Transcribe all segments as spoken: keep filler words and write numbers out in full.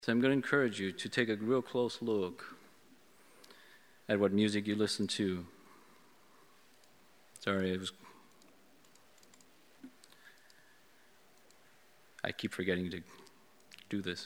So I'm going to encourage you to take a real close look at what music you listen to. Sorry, I was... I keep forgetting to do this.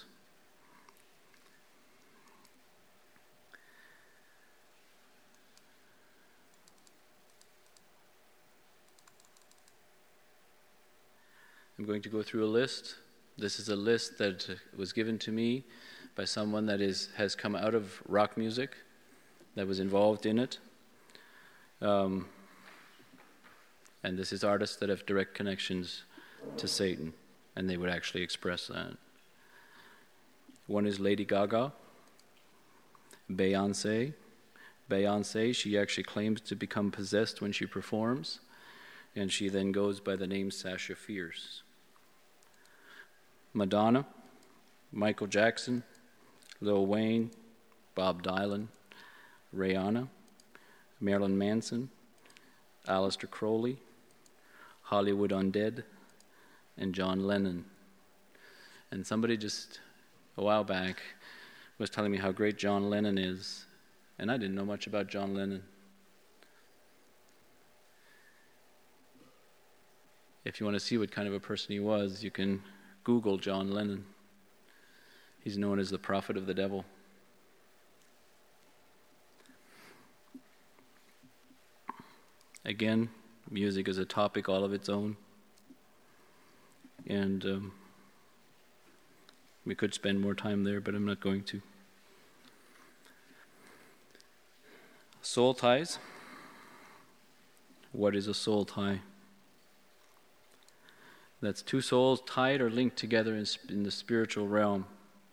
I'm going to go through a list. This is a list that was given to me by someone that is has come out of rock music, that was involved in it. Um, and this is artists that have direct connections to Satan, and they would actually express that. One is Lady Gaga, Beyonce. Beyonce, she actually claims to become possessed when she performs, and she then goes by the name Sasha Fierce. Madonna, Michael Jackson, Lil Wayne, Bob Dylan, Rihanna, Marilyn Manson, Aleister Crowley, Hollywood Undead, and John Lennon. And somebody just a while back was telling me how great John Lennon is, and I didn't know much about John Lennon. If you want to see what kind of a person he was, you can Google John Lennon. He's known as the prophet of the devil. Again, music is a topic all of its own. And um, we could spend more time there, but I'm not going to. Soul ties. What is a soul tie? That's two souls tied or linked together in, in the spiritual realm.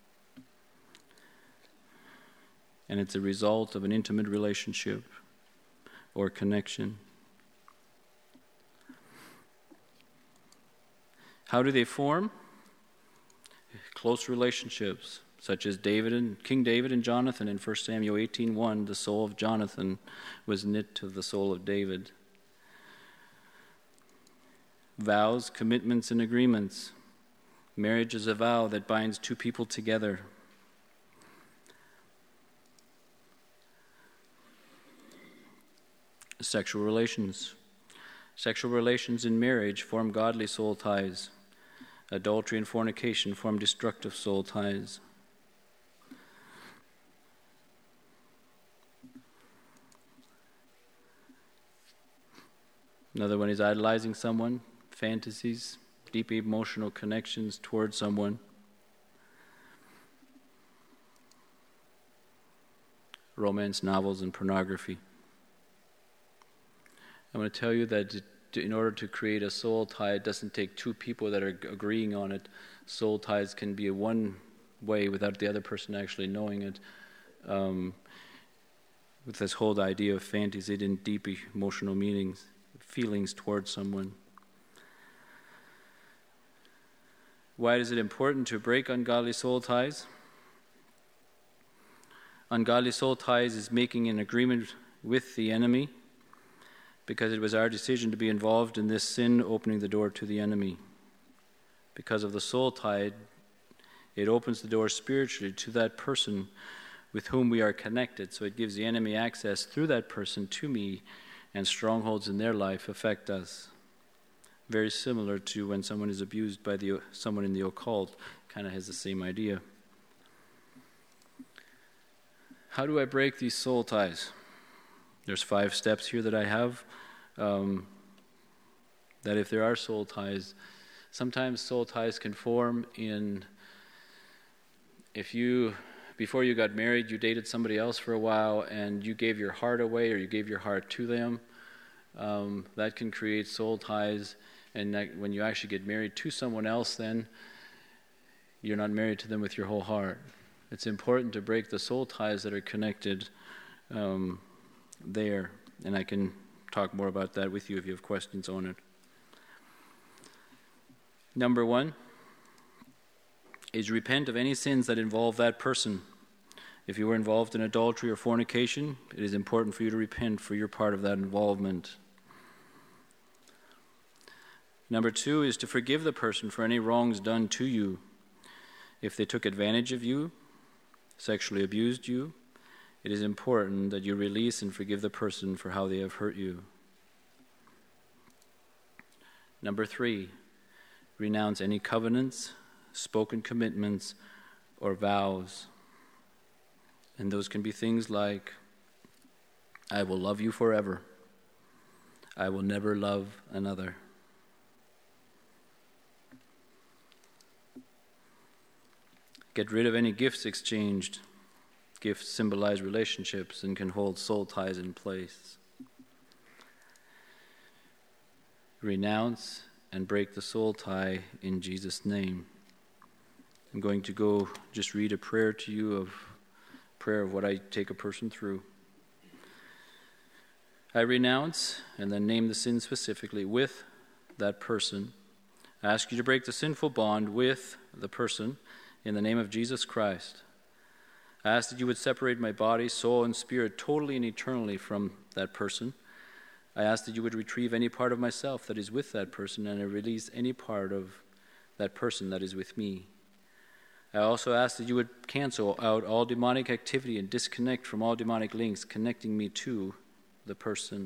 And it's a result of an intimate relationship or connection. How do they form? Close relationships, such as David and King David and Jonathan in First Samuel eighteen one. The soul of Jonathan was knit to the soul of David. Vows, commitments, and agreements. Marriage is a vow that binds two people together. Sexual relations. Sexual relations in marriage form godly soul ties. Adultery and fornication form destructive soul ties. Another one is idolizing someone. Fantasies, deep emotional connections towards someone. Romance novels and pornography. I'm going to tell you that in order to create a soul tie, it doesn't take two people that are agreeing on it. Soul ties can be a one way without the other person actually knowing it. Um, with this whole idea of fantasy and deep emotional meanings, feelings towards someone. Why is it important to break ungodly soul ties? Ungodly soul ties is making an agreement with the enemy, because it was our decision to be involved in this sin, opening the door to the enemy. Because of the soul tie, it opens the door spiritually to that person with whom we are connected. So it gives the enemy access through that person to me, and strongholds in their life affect us. Very similar to when someone is abused by the someone in the occult, kind of has the same idea. How do I break these soul ties? There's five steps here that I have. Um, that if there are soul ties, sometimes soul ties can form in, if you, before you got married, you dated somebody else for a while and you gave your heart away or you gave your heart to them. Um, that can create soul ties. And that when you actually get married to someone else, then you're not married to them with your whole heart. It's important to break the soul ties that are connected um, there. And I can talk more about that with you if you have questions on it. Number one is repent of any sins that involve that person. If you were involved in adultery or fornication, it is important for you to repent for your part of that involvement. Number two is to forgive the person for any wrongs done to you. If they took advantage of you, sexually abused you, it is important that you release and forgive the person for how they have hurt you. Number three, renounce any covenants, spoken commitments, or vows. And those can be things like, I will love you forever. I will never love another. Get rid of any gifts exchanged. Gifts symbolize relationships and can hold soul ties in place. Renounce and break the soul tie in Jesus' name. I'm going to go just read a prayer to you of prayer of what I take a person through. I renounce and then name the sin specifically with that person. I ask you to break the sinful bond with the person in the name of Jesus Christ. I ask that you would separate my body, soul, and spirit totally and eternally from that person. I ask that you would retrieve any part of myself that is with that person, and I release any part of that person that is with me. I also ask that you would cancel out all demonic activity and disconnect from all demonic links connecting me to the person.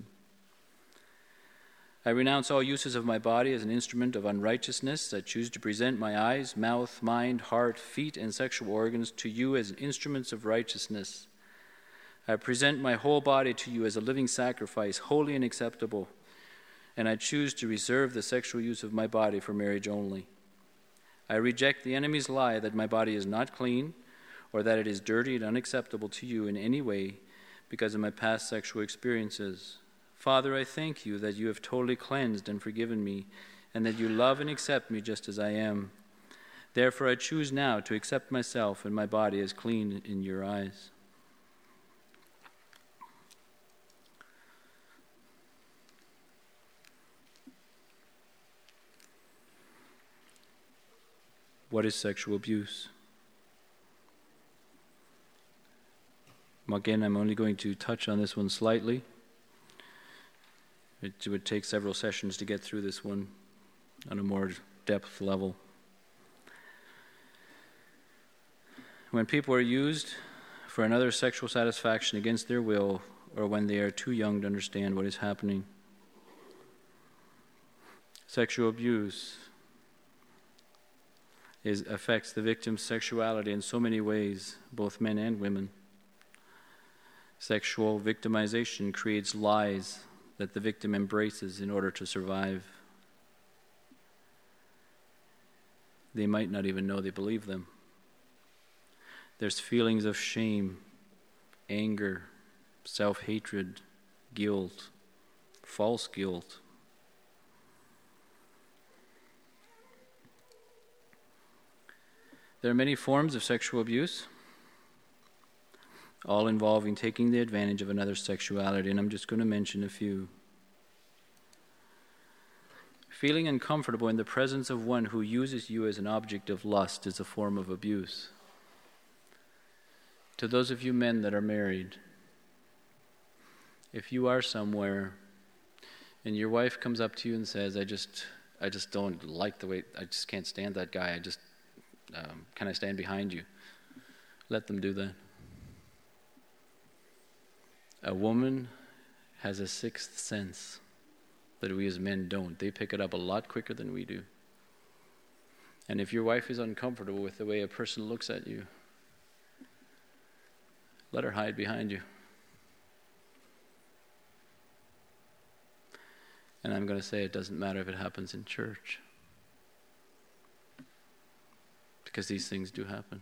I renounce all uses of my body as an instrument of unrighteousness. I choose to present my eyes, mouth, mind, heart, feet, and sexual organs to you as instruments of righteousness. I present my whole body to you as a living sacrifice, holy and acceptable, and I choose to reserve the sexual use of my body for marriage only. I reject the enemy's lie that my body is not clean or that it is dirty and unacceptable to you in any way because of my past sexual experiences. Father, I thank you that you have totally cleansed and forgiven me, and that you love and accept me just as I am. Therefore, I choose now to accept myself and my body as clean in your eyes. What is sexual abuse? Again, I'm only going to touch on this one slightly. It would take several sessions to get through this one on a more depth level. When people are used for another sexual satisfaction against their will, or when they are too young to understand what is happening. Sexual abuse is, affects the victim's sexuality in so many ways, both men and women. Sexual victimization creates lies that the victim embraces in order to survive. They might not even know they believe them. There's feelings of shame, anger, self-hatred, guilt, false guilt. There are many forms of sexual abuse, all involving taking the advantage of another's sexuality, and I'm just going to mention a few. Feeling uncomfortable in the presence of one who uses you as an object of lust is a form of abuse. To those of you men that are married, if you are somewhere and your wife comes up to you and says, I just I just don't like the way, I just can't stand that guy, I just, um, can I stand behind you? Let them do that. A woman has a sixth sense that we as men don't. They pick it up a lot quicker than we do. And if your wife is uncomfortable with the way a person looks at you, let her hide behind you. And I'm going to say it doesn't matter if it happens in church, because these things do happen.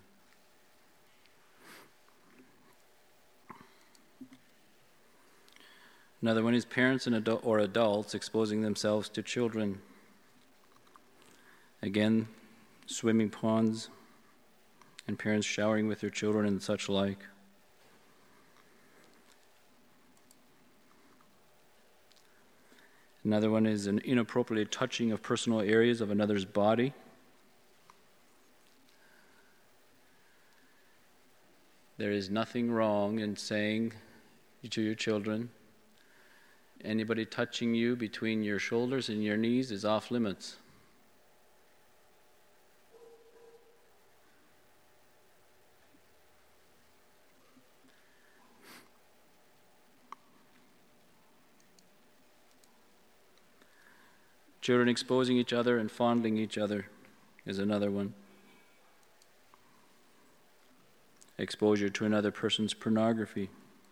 Another one is parents and adult, or adults exposing themselves to children. Again, swimming ponds and parents showering with their children and such like. Another one is an inappropriate touching of personal areas of another's body. There is nothing wrong in saying to your children, anybody touching you between your shoulders and your knees is off limits. Children exposing each other and fondling each other is another one. Exposure to another person's pornography.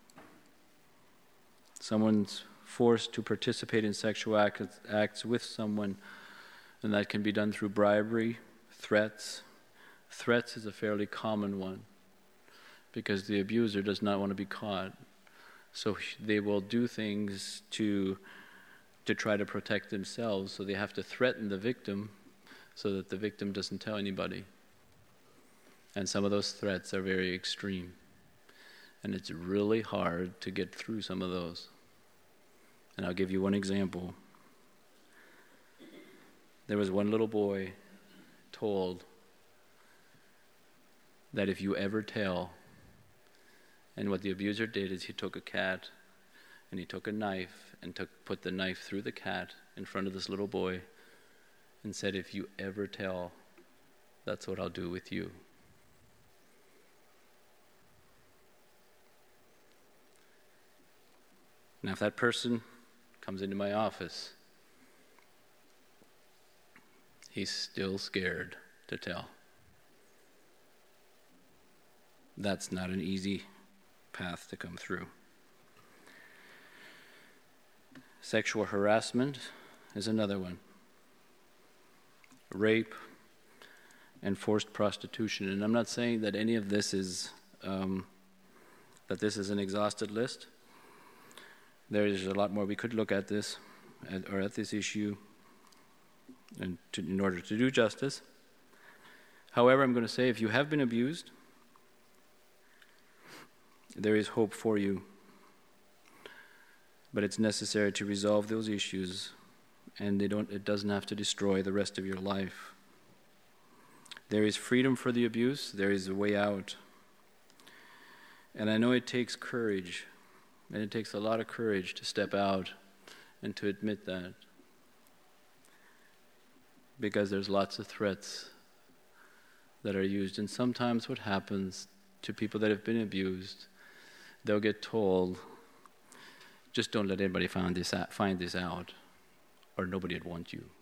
Someone's forced to participate in sexual acts, acts with someone, and that can be done through bribery, threats. Threats is a fairly common one because the abuser does not want to be caught. So they will do things to, to try to protect themselves, so they have to threaten the victim so that the victim doesn't tell anybody. And some of those threats are very extreme. And it's really hard to get through some of those. And I'll give you one example. There was one little boy told that if you ever tell, and what the abuser did is he took a cat and he took a knife and took put the knife through the cat in front of this little boy and said, if you ever tell, that's what I'll do with you. Now if that person comes into my office, he's still scared to tell. That's not an easy path to come through. Sexual harassment is another one. Rape and forced prostitution. And I'm not saying that any of this is, um, that this is an exhausted list. There is a lot more we could look at this, at, or at this issue, and to, in order to do justice. However, I'm going to say if you have been abused, there is hope for you. But it's necessary to resolve those issues, and they don't, it doesn't have to destroy the rest of your life. There is freedom for the abuse. There is a way out. And I know it takes courage, and it takes a lot of courage to step out and to admit that. Because there's lots of threats that are used. And sometimes what happens to people that have been abused, they'll get told, just don't let anybody find this out, find this out, or nobody would want you.